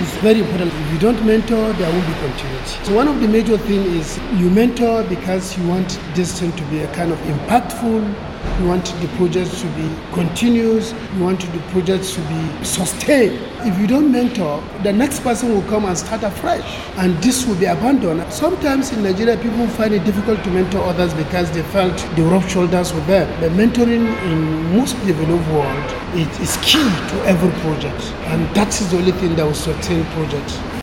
is very important. If you don't mentor, there won't be continuity. So one of the major things is you mentor because you want this thing to be a kind of impactful. You want the projects to be continuous. You want the projects to be sustained. If you don't mentor, the next person will come and start afresh, and this will be abandoned. Sometimes in Nigeria, people find it difficult to mentor others because they felt they rub shoulders with them. But mentoring in most developed world, it is key to every project, and that is the only thing that will sustain projects.